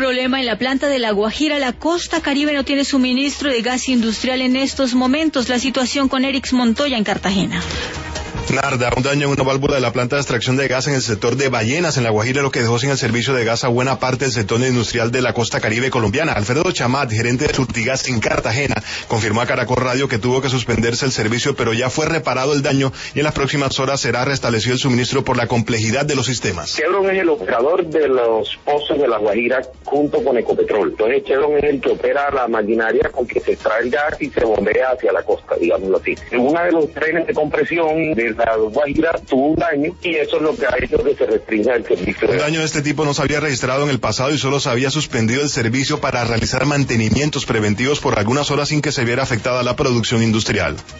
Problema en la planta de La Guajira. La costa Caribe no tiene suministro de gas industrial en estos momentos. La situación con Erix Montoya en Cartagena. Narda, un daño en una válvula de la planta de extracción de gas en el sector de Ballenas, en La Guajira, lo que dejó sin el servicio de gas a buena parte del sector industrial de la costa Caribe colombiana. Alfredo Chamat, gerente de Surtigas en Cartagena, confirmó a Caracol Radio que tuvo que suspenderse el servicio, pero ya fue reparado el daño y en las próximas horas será restablecido el suministro por la complejidad de los sistemas. Chevron es el operador de los pozos de La Guajira junto con Ecopetrol. Entonces Chevron es el que opera la maquinaria con que se extrae el gas y se bombea hacia la costa, digámoslo así. Una de los trenes de compresión de La Guajira tuvo un daño y eso es lo que ha hecho que se restrinja el servicio. Un daño de este tipo no se había registrado en el pasado y solo se había suspendido el servicio para realizar mantenimientos preventivos por algunas horas sin que se viera afectada la producción industrial.